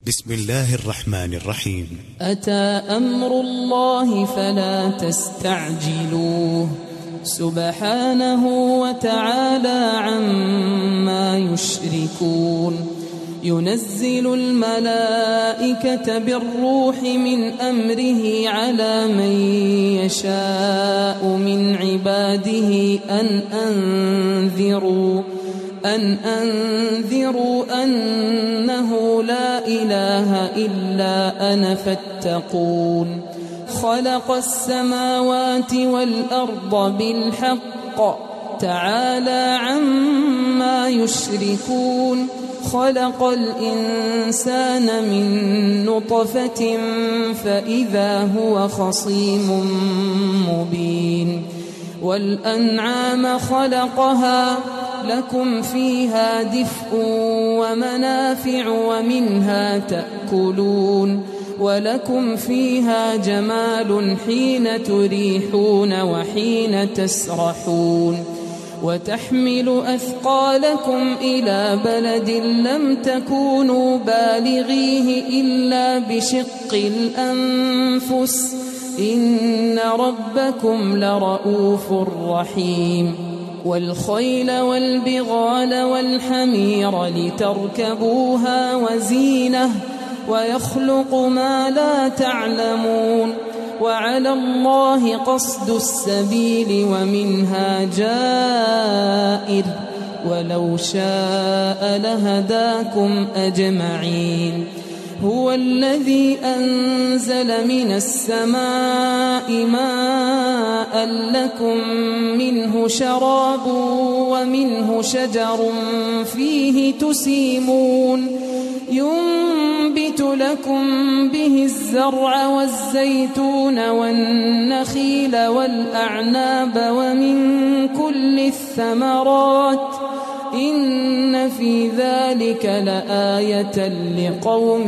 بسم الله الرحمن الرحيم. أتى أمر الله فلا تستعجلوه سبحانه وتعالى عما يشركون. ينزل الملائكة بالروح من أمره على من يشاء من عباده أن أنذروا أنه لا إله إلا أنا فاتقون. خلق السماوات والأرض بالحق تعالى عما يشركون. خلق الإنسان من نطفة فإذا هو خصيم مبين. والأنعام خلقها لكم فيها دفء ومنافع ومنها تأكلون ولكم فيها جمال حين تريحون وحين تسرحون. وتحمل أثقالكم إلى بلد لم تكونوا بالغيه إلا بشق الأنفس إن ربكم لرؤوف رحيم. والخيل والبغال والحمير لتركبوها وزينة ويخلق ما لا تعلمون. وعلى الله قصد السبيل ومنها جائر ولو شاء لهداكم أجمعين. هو الذي أنزل من السماء ماء لكم منه شراب ومنه شجر فيه تسيمون. ينبت لكم به الزرع والزيتون والنخيل والأعناب ومن كل الثمرات إن في ذلك لآية لقوم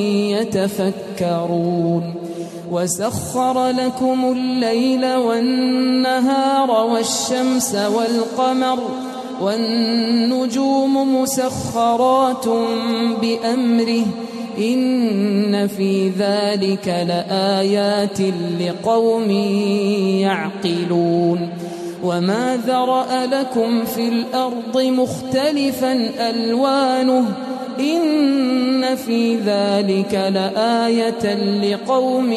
يتفكرون. وسخر لكم الليل والنهار والشمس والقمر والنجوم مسخرات بأمره إن في ذلك لآيات لقوم يعقلون. وما ذرأ لكم في الأرض مختلفا ألوانه إن في ذلك لآية لقوم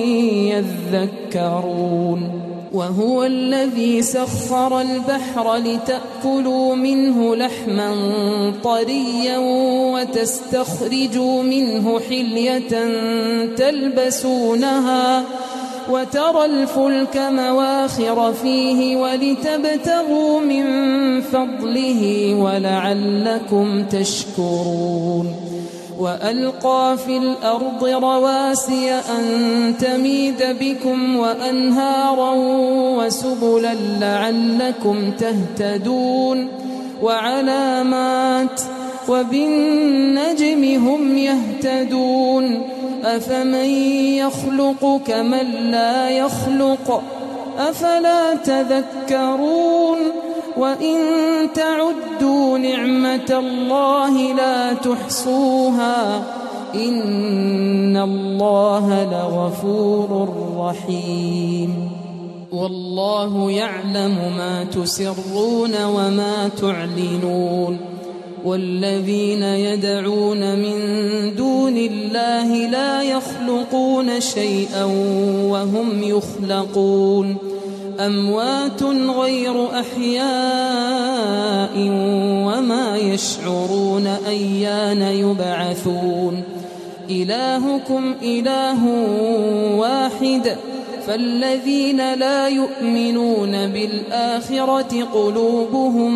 يذكرون. وهو الذي سخر البحر لتأكلوا منه لحما طريا وتستخرجوا منه حلية تلبسونها وترى الفلك مواخر فيه ولتبتغوا من فضله ولعلكم تشكرون. وألقى في الأرض رواسي أن تميد بكم وأنهارا وسبلا لعلكم تهتدون. وعلامات وبالنجم هم يهتدون. أفمن يخلق كمن لا يخلق أفلا تذكرون. وإن تعدوا نعمة الله لا تحصوها إن الله لغفور رحيم. والله يعلم ما تسرون وما تعلنون. والذين يدعون من دون الله لا يخلقون شيئا وهم يخلقون. أموات غير أحياء وما يشعرون أيان يبعثون. إلهكم إله واحد فالذين لا يؤمنون بالآخرة قلوبهم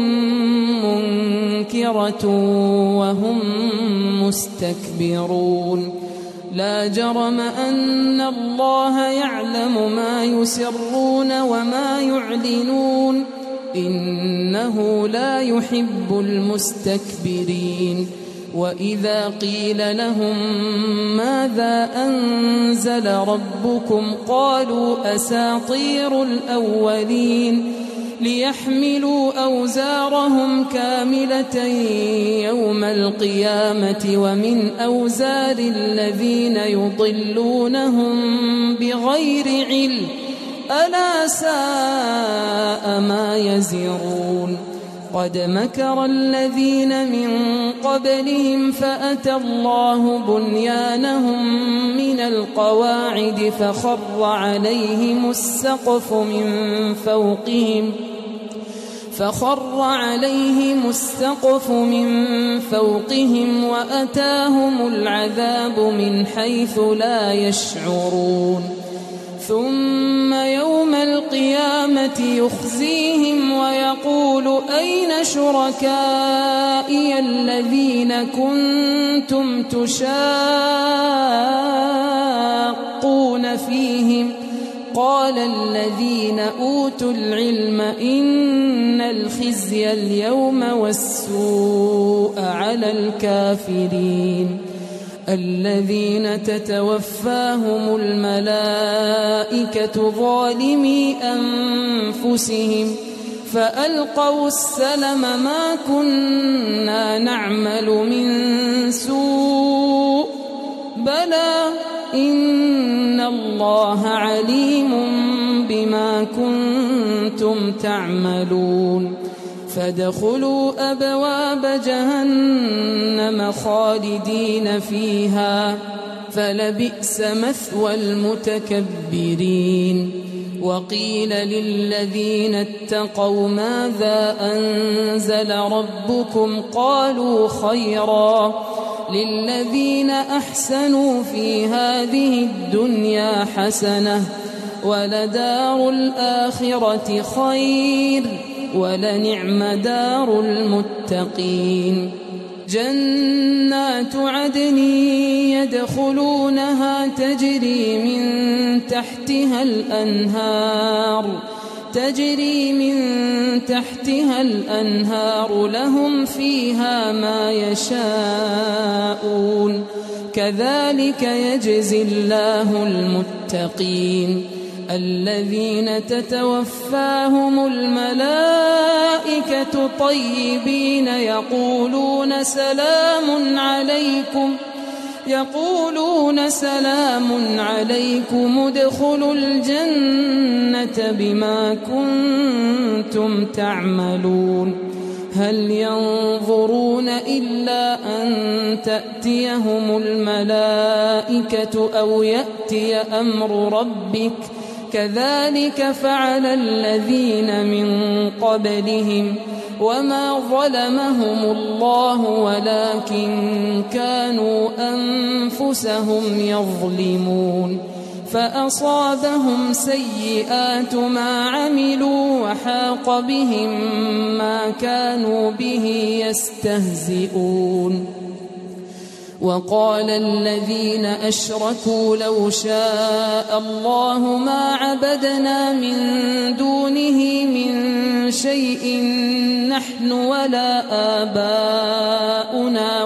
منكرة وهم مستكبرون. لا جرم أن الله يعلم ما يسرون وما يعلنون إنه لا يحب المستكبرين. وإذا قيل لهم ماذا أنزل ربكم قالوا أساطير الأولين ليحملوا أوزارهم كاملة يوم القيامة ومن أوزار الذين يضلونهم بغير علم ألا ساء ما يزرون قد مكر الذين من قبلهم فأتى الله بنيانهم من القواعد فخر عليهم السقف من فوقهم وأتاهم العذاب من حيث لا يشعرون ثم يوم القيامة يخزيهم ويقول أين شركائي الذين كنتم تشاقون فيهم قال الذين أوتوا العلم إن الخزي اليوم والسوء على الكافرين الذين تتوفاهم الملائكة ظالمي أنفسهم فألقوا السلم ما كنا نعمل من سوء بلى إن الله عليم بما كنتم تعملون فادخلوا أبواب جهنم خالدين فيها فلبئس مثوى المتكبرين وقيل للذين اتقوا ماذا أنزل ربكم قالوا خيرا للذين أحسنوا في هذه الدنيا حسنة ولدار الآخرة خير ولنعم دار المتقين جنات عدن يدخلونها تجري من تحتها الأنهار لهم فيها ما يشاءون كذلك يجزي الله المتقين الذين تتوفاهم الملائكة طيبين يقولون سلام عليكم ادخلوا الجنة بما كنتم تعملون هل ينظرون إلا أن تأتيهم الملائكة أو يأتي أمر ربك كذلك فعل الذين من قبلهم وما ظلمهم الله ولكن كانوا أنفسهم يظلمون فأصابهم سيئات ما عملوا وحاق بهم ما كانوا به يستهزئون وقال الذين أشركوا لو شاء الله ما عبدنا من دونه من شيء نحن ولا آباؤنا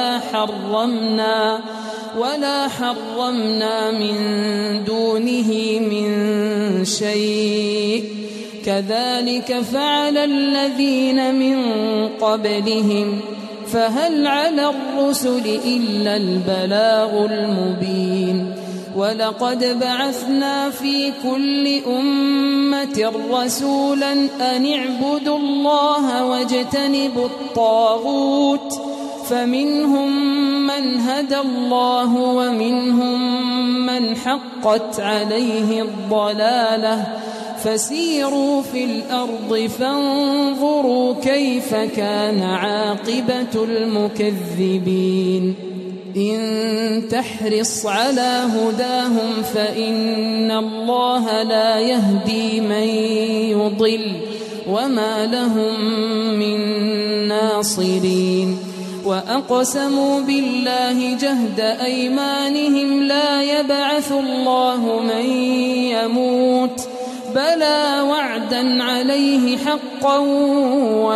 ولا حرمنا من دونه من شيء كذلك فعل الذين من قبلهم فهل على الرسل إلا البلاغ المبين ولقد بعثنا في كل أمة رسولا أن اعبدوا الله واجتنبوا الطاغوت فمنهم من هدى الله ومنهم من حقت عليه الضلالة فسيروا في الأرض فانظروا كيف كان عاقبة المكذبين إن تحرص على هداهم فإن الله لا يهدي من يضل وما لهم من ناصرين وأقسموا بالله جهد أيمانهم لا يبعث الله من يموت بلى وعدا عليه حقا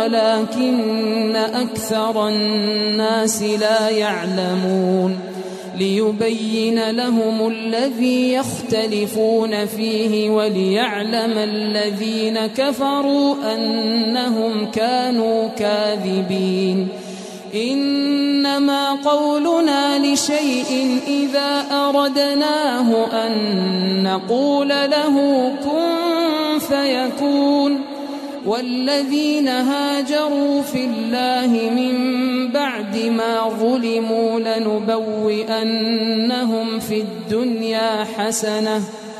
ولكن أكثر الناس لا يعلمون ليبين لهم الذي يختلفون فيه وليعلم الذين كفروا أنهم كانوا كاذبين. إنما قولنا لشيء إذا أردناه أن نقول له كن فيكون. والذين هاجروا في الله من بعد ما ظلموا لنبوئنهم في الدنيا حسنة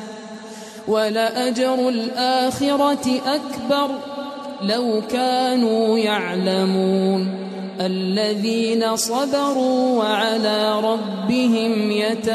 ولأجر الآخرة أكبر لو كانوا يعلمون. الذين صبروا وعلى ربهم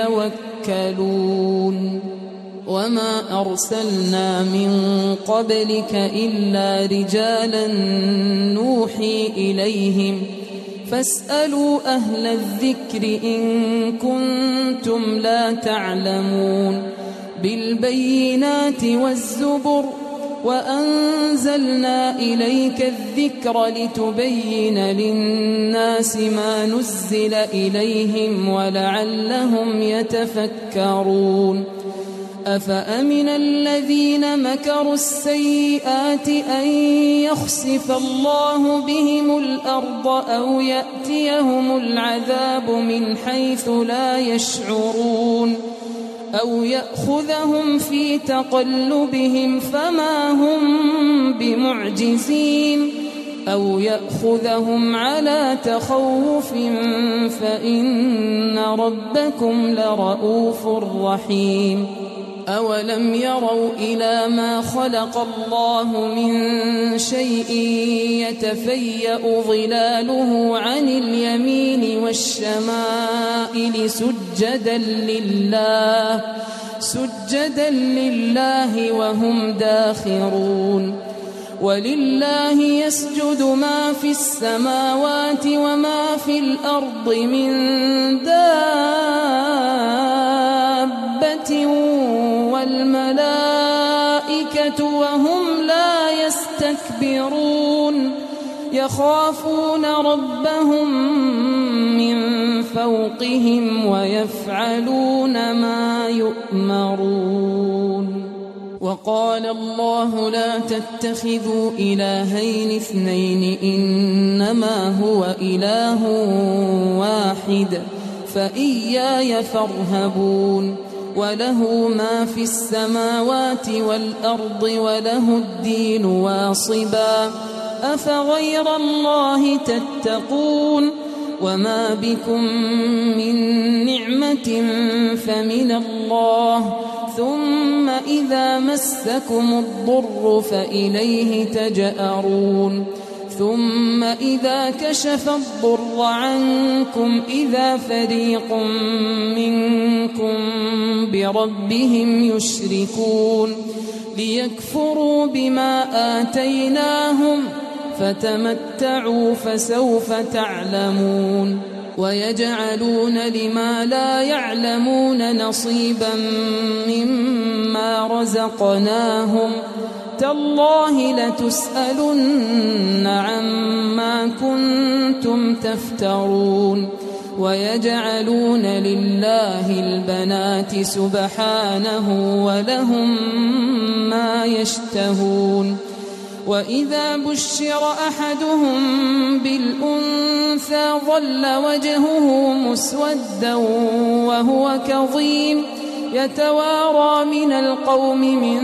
يتوكلون. وما أرسلنا من قبلك إلا رجالا نوحي إليهم فاسألوا أهل الذكر إن كنتم لا تعلمون. بالبينات والزبر وأنزلنا إليك الذكر لتبين للناس ما نزل إليهم ولعلهم يتفكرون. أفأمن الذين مكروا السيئات أن يخسف الله بهم الأرض أو يأتيهم العذاب من حيث لا يشعرون أو يأخذهم في تقلبهم فما هم بمعجزين أو يأخذهم على تخوف فإن ربكم لرؤوف رحيم. أولم يروا إلى ما خلق الله من شيء يتفيأ ظلاله عن اليمين والشمائل سجدا لله وهم داخرون. ولله يسجد ما في السماوات وما في الأرض من دابة والملائكة وهم لا يستكبرون يخافون ربهم من فوقهم ويفعلون ما يؤمرون. وقال الله لا تتخذوا إلهين اثنين إنما هو إله واحد فإياي فارهبون. وله ما في السماوات والأرض وله الدين واصبا أفغير الله تتقون. وما بكم من نعمة فمن الله ثم إذا مسكم الضر فإليه تجأرون. ثم إذا كشف الضر عنكم إذا فريق منكم بربهم يشركون ليكفروا بما آتيناهم فتمتعوا فسوف تعلمون. ويجعلون لما لا يعلمون نصيبا مما رزقناهم تالله لتسألن عما كنتم تفترون. ويجعلون لله البنات سبحانه ولهم ما يشتهون. وإذا بشر أحدهم بالأنثى ظل وجهه مسودا وهو كظيم يتوارى من القوم من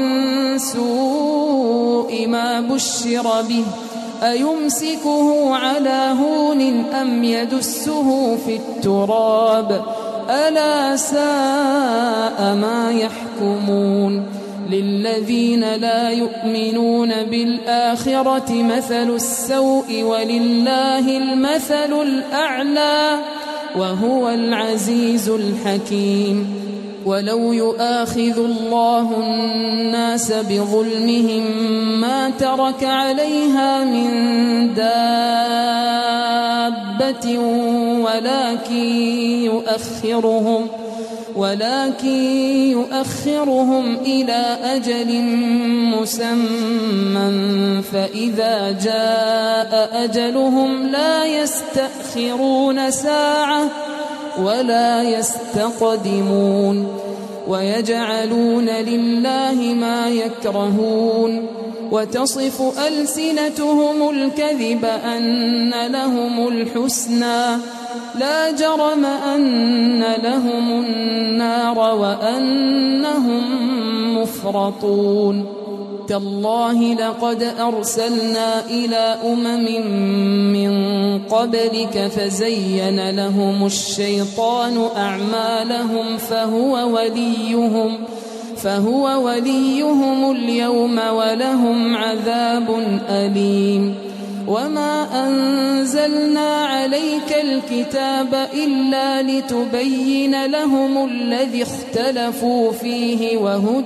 سوء ما بشر به أيمسكه على هون أم يدسه في التراب ألا ساء ما يحكمون. للذين لا يؤمنون بالآخرة مثل السوء ولله المثل الأعلى وهو العزيز الحكيم. ولو يؤاخذ الله الناس بظلمهم ما ترك عليها من دابة ولكن يؤخرهم إلى أجل مسمى فإذا جاء أجلهم لا يستأخرون ساعة ولا يستقدمون ويجعلون لله ما يكرهون وتصف ألسنتهم الكذب أن لهم الحسنى لا جرم أن لهم النار وأنهم مفرطون تالله لقد أرسلنا إلى من قبلك فزين لهم الشيطان أعمالهم فهو وليهم اليوم ولهم عذاب أليم وما أنزلنا عليك الكتاب إلا لتبين لهم الذي اختلفوا فيه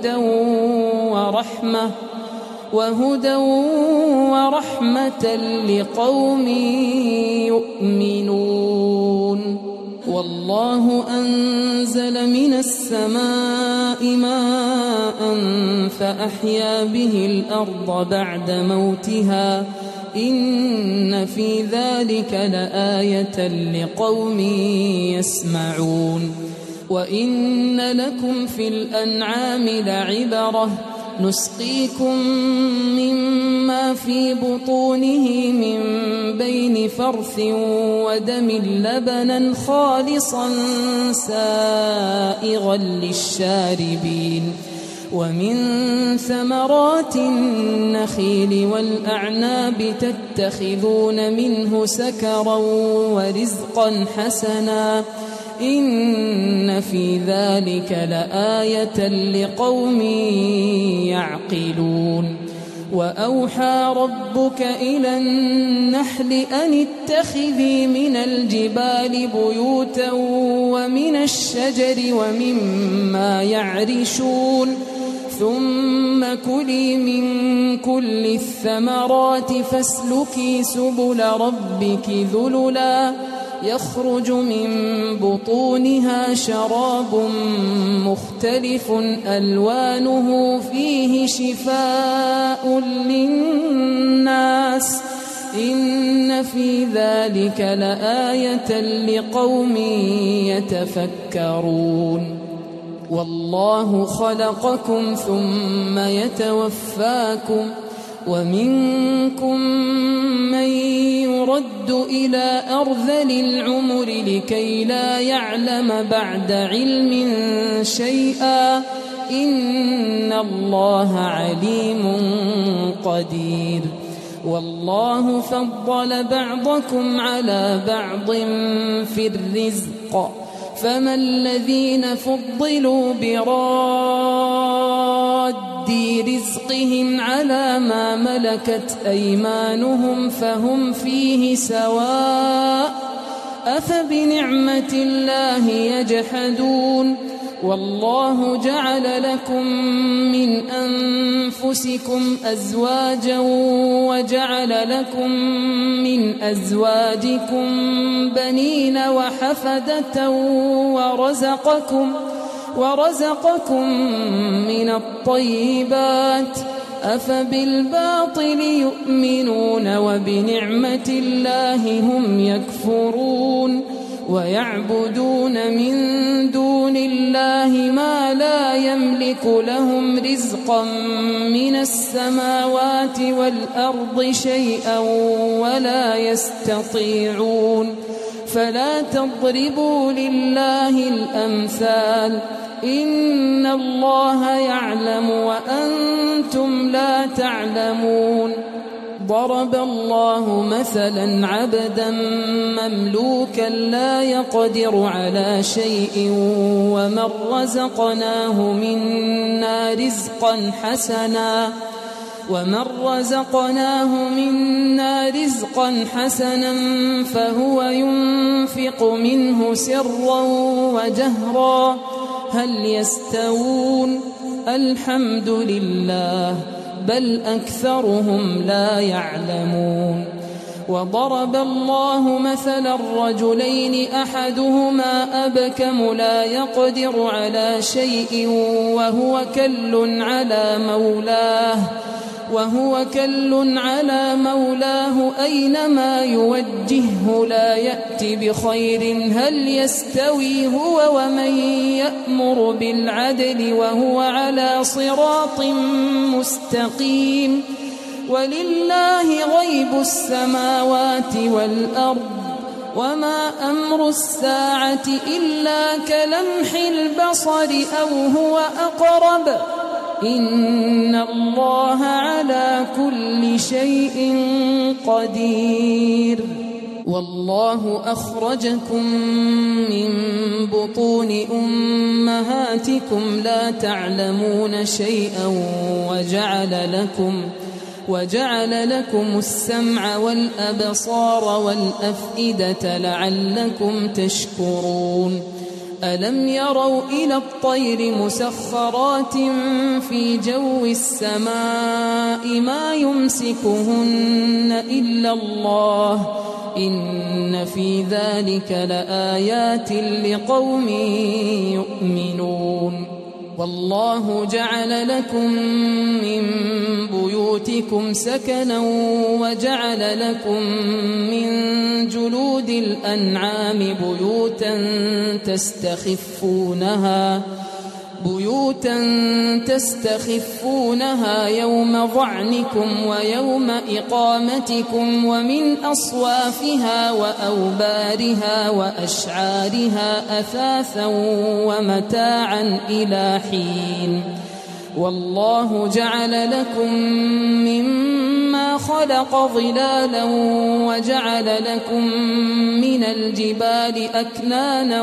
وهدى ورحمة لقوم يؤمنون والله أنزل من السماء ماء فأحيا به الأرض بعد موتها إن في ذلك لآية لقوم يسمعون وإن لكم في الأنعام لعبرة نسقيكم مما في بطونه من بين فرث ودم لبنا خالصا سائغا للشاربين ومن ثمرات النخيل والأعناب تتخذون منه سكرا ورزقا حسنا إن في ذلك لآية لقوم يعقلون وأوحى ربك إلى النحل أن اتخذي من الجبال بيوتا ومن الشجر ومما يعرشون ثم كلي من كل الثمرات فاسلكي سبل ربك ذللا يخرج من بطونها شراب مختلف ألوانه فيه شفاء للناس إن في ذلك لآية لقوم يتفكرون والله خلقكم ثم يتوفاكم ومنكم من يرد إلى أرذل العمر لكي لا يعلم بعد علم شيئا إن الله عليم قدير والله فضل بعضكم على بعض في الرزق فما الذين فضلوا براد رزقهم على ما ملكت أيمانهم فهم فيه سواء أفبنعمة الله يجحدون والله جعل لكم من أنفسكم أزواجا وجعل لكم من أزواجكم بنين وحفدة ورزقكم من الطيبات أفبالباطل يؤمنون وبنعمة الله هم يكفرون ويعبدون من دون الله ما لا يملك لهم رزقا من السماوات والأرض شيئا ولا يستطيعون فلا تضربوا لله الأمثال إن الله يعلم وأنتم لا تعلمون ضرب الله مثلا عبدا مملوكا لا يقدر على شيء ومن رزقناه منا رزقا حسنا فهو ينفق منه سرا وجهرا هل يستوون الحمد لله بل أكثرهم لا يعلمون وضرب الله مثلا رجلين أحدهما أبكم لا يقدر على شيء وهو كل على مولاه وهو كل على مولاه أينما يوجهه لا يأت بخير هل يستوي هو ومن يأمر بالعدل وهو على صراط مستقيم ولله غيب السماوات والأرض وما أمر الساعة إلا كلمح البصر أو هو أقرب إن الله على كل شيء قدير والله أخرجكم من بطون أمهاتكم لا تعلمون شيئا وجعل لكم السمع والأبصار والأفئدة لعلكم تشكرون ألم يروا إلى الطير مسخرات في جو السماء ما يمسكهن إلا الله إن في ذلك لآيات لقوم يؤمنون والله جعل لكم من بيوتكم سكنا وجعل لكم من جلود الأنعام بيوتا تستخفونها يوم ظعنكم ويوم إقامتكم ومن أصوافها وأوبارها وأشعارها أثاثا ومتاعا إلى حين والله جعل لكم مما خلق ظلالا وجعل لكم من الجبال أكنانا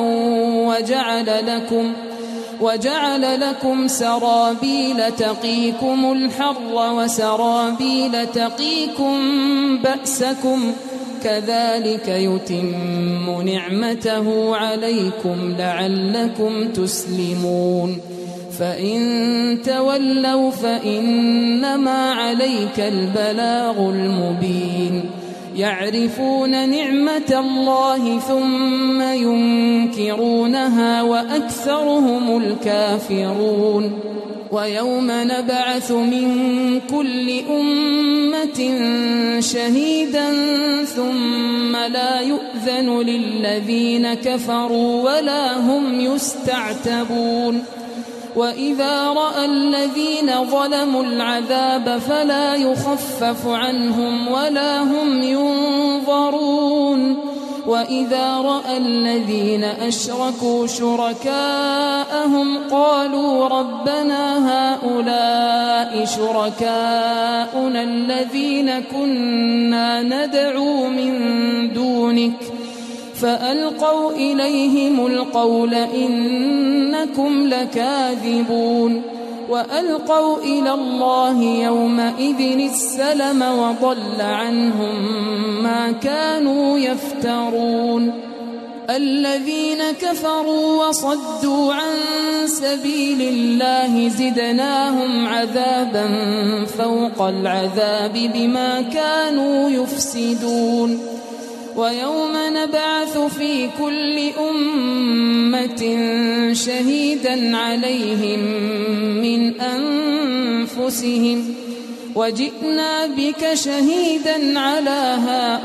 وجعل لكم سرابيل تقيكم الحر وسرابيل تقيكم بأسكم كذلك يتم نعمته عليكم لعلكم تسلمون فإن تولوا فإنما عليك البلاغ المبين يعرفون نعمة الله ثم ينكرونها وأكثرهم الكافرون ويوم نبعث من كل أمة شهيدا ثم لا يؤذن للذين كفروا ولا هم يستعتبون وإذا رأى الذين ظلموا العذاب فلا يخفف عنهم ولا هم ينظرون وإذا رأى الذين أشركوا شركاءهم قالوا ربنا هؤلاء شركاؤنا الذين كنا ندعو من دونك فألقوا إليهم القول إنكم لكاذبون وألقوا إلى الله يومئذ السلم وضل عنهم ما كانوا يفترون الذين كفروا وصدوا عن سبيل الله زدناهم عذابا فوق العذاب بما كانوا يفسدون ويوم نبعث في كل أمة شهيدا عليهم من أنفسهم وجئنا بك شهيدا على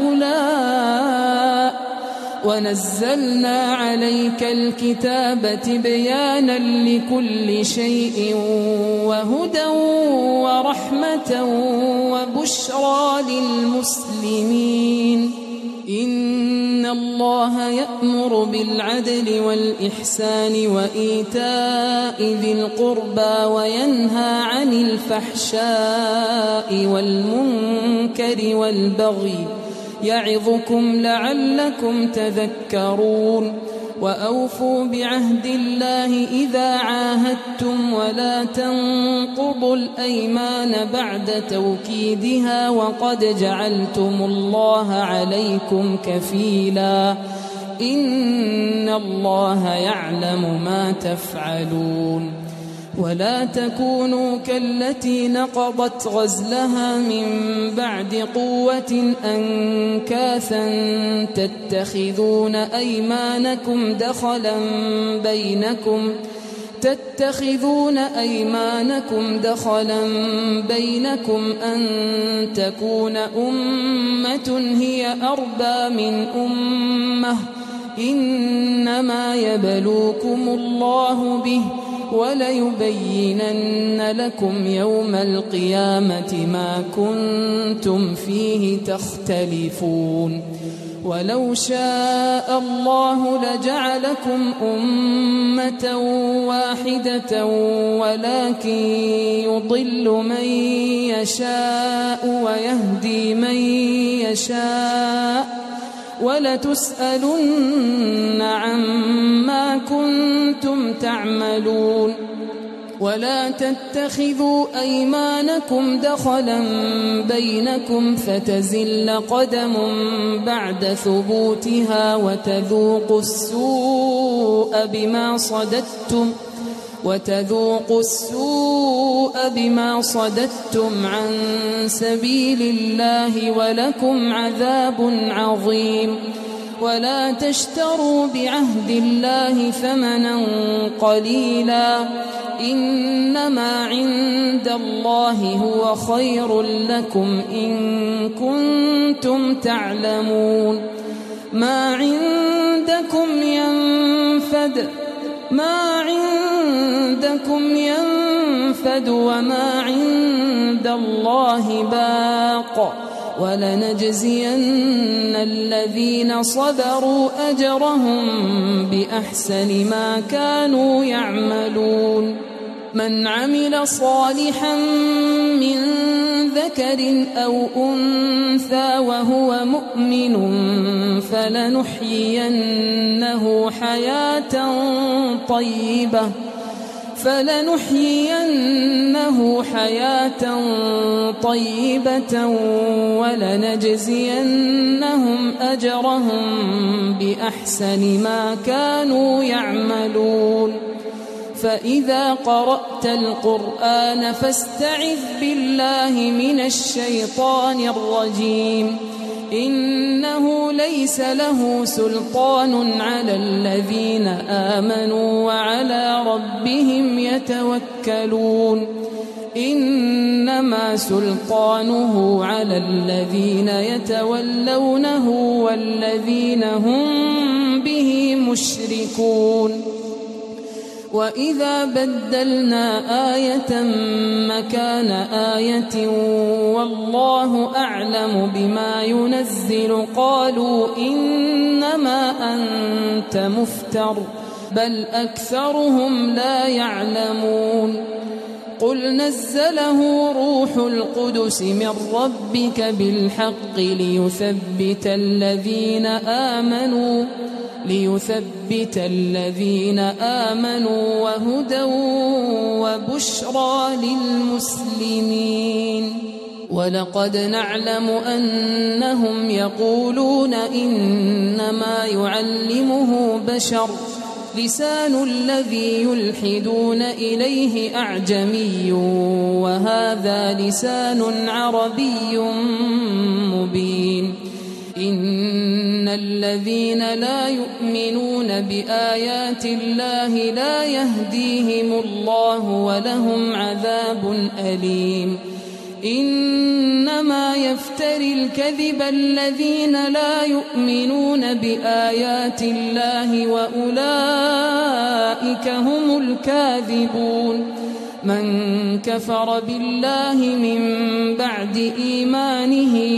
هؤلاء ونزلنا عليك الكتاب تبيانا لكل شيء وهدى ورحمة وبشرى للمسلمين إن الله يأمر بالعدل والإحسان وإيتاء ذي القربى وينهى عن الفحشاء والمنكر والبغي يعظكم لعلكم تذكرون وأوفوا بعهد الله إذا عاهدتم ولا تنقضوا الأيمان بعد توكيدها وقد جعلتم الله عليكم كفيلا إن الله يعلم ما تفعلون ولا تكونوا كالتي نقضت غزلها من بعد قوة أنكاثا تتخذون أيمانكم تتخذون أيمانكم دخلا بينكم أن تكون أمة هي أربى من أمة إنما يبلوكم الله به وليبينن لكم يوم القيامة ما كنتم فيه تختلفون ولو شاء الله لجعلكم أمة واحدة ولكن يضل من يشاء ويهدي من يشاء ولتسألن عما كنتم تعملون ولا تتخذوا أيمانكم دخلا بينكم فتزل قدم بعد ثبوتها وتذوقوا السوء بما صددتم عن سبيل الله ولكم عذاب عظيم ولا تشتروا بعهد الله ثمنا قليلا إنما عند الله هو خير لكم إن كنتم تعلمون ما عندكم ينفد وما عند الله باق ولنجزين الذين صبروا أجرهم بأحسن ما كانوا يعملون من عمل صالحا من ذكر أو أنثى وهو مؤمن فلنحيينه حياة طيبة ولنجزينهم أجرهم بأحسن ما كانوا يعملون فإذا قرأت القرآن فاستعذ بالله من الشيطان الرجيم إنه ليس له سلطان على الذين آمنوا وعلى ربهم يتوكلون إنما سلطانه على الذين يتولونه والذين هم به مشركون وإذا بدلنا آية مكان آية والله أعلم بما ينزل قالوا إنما أنت مفتر بل أكثرهم لا يعلمون قل نزله روح القدس من ربك بالحق ليثبت الذين آمنوا وهدى وبشرى للمسلمين ولقد نعلم أنهم يقولون إنما يعلمه بشر لسان الذي يلحدون إليه أعجمي وهذا لسان عربي مبين إن الذين لا يؤمنون بآيات الله لا يهديهم الله ولهم عذاب أليم إنما يفتري الكذب الذين لا يؤمنون بآيات الله وأولئك هم الكاذبون من كفر بالله من بعد إيمانه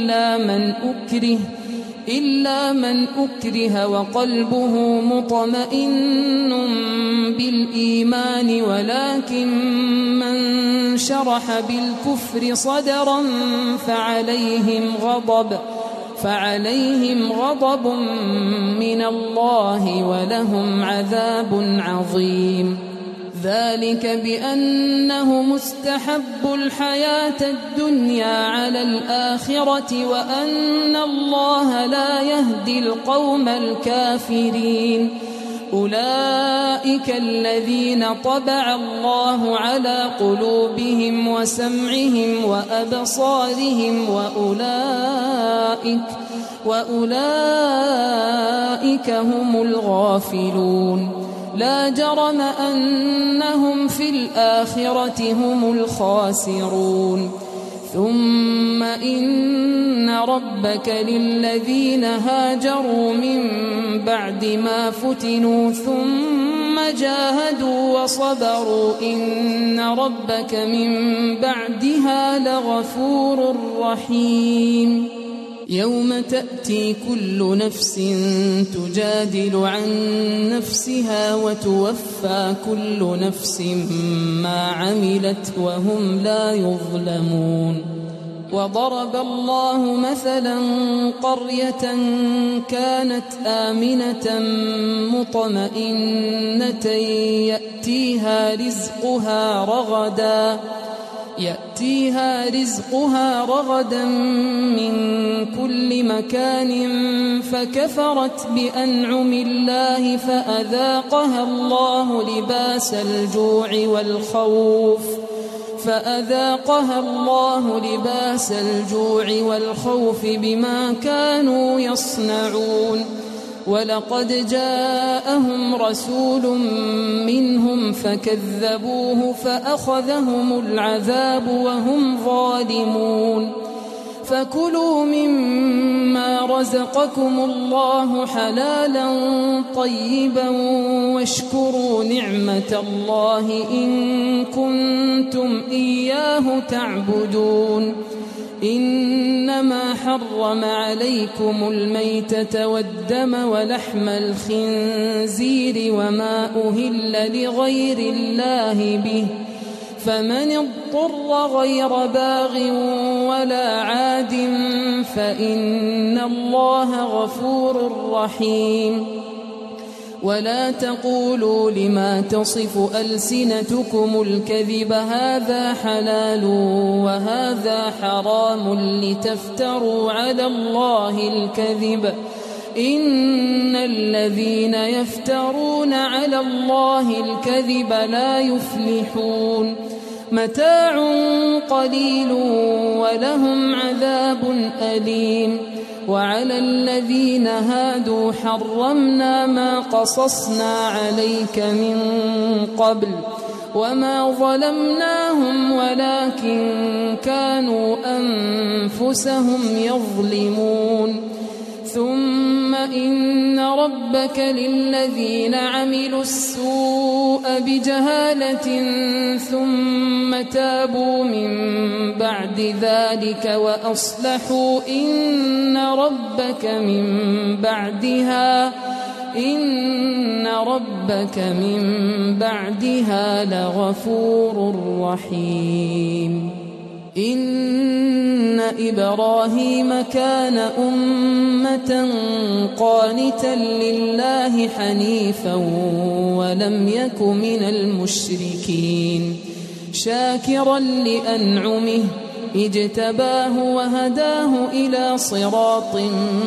إلا من أكره وقلبه مطمئن بالإيمان ولكن من شرح بالكفر صدرا فعليهم غضب من الله ولهم عذاب عظيم ذلك بأنه مستحب الحياة الدنيا على الآخرة وأن الله لا يهدي القوم الكافرين أولئك الذين طبع الله على قلوبهم وسمعهم وأبصارهم وأولئك هم الغافلون لا جرم أنهم في الآخرة هم الخاسرون ثم إن ربك للذين هاجروا من بعد ما فتنوا ثم جاهدوا وصبروا إن ربك من بعدها لغفور رحيم يوم تأتي كل نفس تجادل عن نفسها وتوفى كل نفس ما عملت وهم لا يظلمون وضرب الله مثلا قرية كانت آمنة مطمئنة يأتيها رزقها رغدا من كل مكان فكفرت بأنعم الله فأذاقها الله لباس الجوع والخوف بما كانوا يصنعون ولقد جاءهم رسول منهم فكذبوه فأخذهم العذاب وهم ظالمون فكلوا مما رزقكم الله حلالا طيبا واشكروا نعمة الله إن كنتم إياه تعبدون إنما حرم عليكم الميتة والدم ولحم الخنزير وما أهل لغير الله به فمن اضطر غير باغ ولا عاد فإن الله غفور رحيم ولا تقولوا لما تصف ألسنتكم الكذب هذا حلال وهذا حرام لتفتروا على الله الكذب إن الذين يفترون على الله الكذب لا يفلحون متاع قليل ولهم عذاب أليم وعلى الذين هادوا حرمنا ما قصصنا عليك من قبل وما ظلمناهم ولكن كانوا أنفسهم يظلمون ثم إن ربك للذين عملوا السوء بجهالة ثم تابوا من بعد ذلك وأصلحوا إن ربك من بعدها لغفور رحيم إن إبراهيم كان أمة قانتا لله حنيفا ولم يك من المشركين شاكرا لأنعمه اجتباه وهداه إلى صراط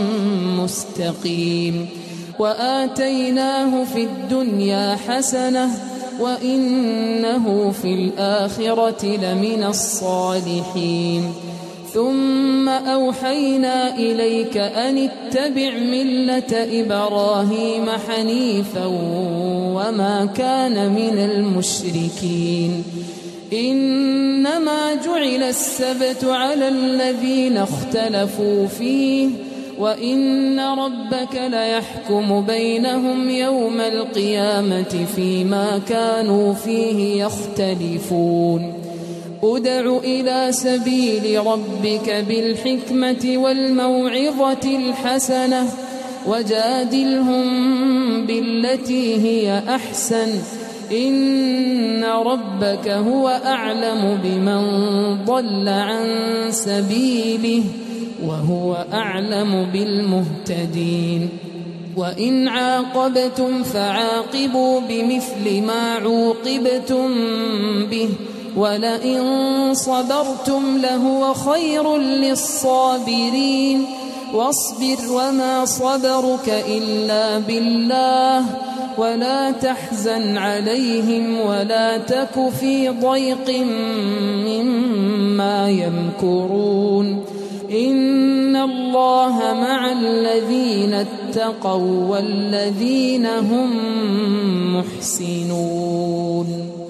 مستقيم وآتيناه في الدنيا حسنة وإنه في الآخرة لمن الصالحين ثم أوحينا إليك أن اتبع ملة إبراهيم حنيفا وما كان من المشركين إنما جعل السبت على الذين اختلفوا فيه وإن ربك ليحكم بينهم يوم القيامة فيما كانوا فيه يختلفون ادع إلى سبيل ربك بالحكمة والموعظة الحسنة وجادلهم بالتي هي أحسن إن ربك هو أعلم بمن ضل عن سبيله وهو أعلم بالمهتدين وإن عاقبتم فعاقبوا بمثل ما عوقبتم به ولئن صبرتم لهو خير للصابرين واصبر وما صبرك إلا بالله ولا تحزن عليهم ولا تك في ضيق مما يمكرون إن الله مع الذين اتقوا والذين هم محسنون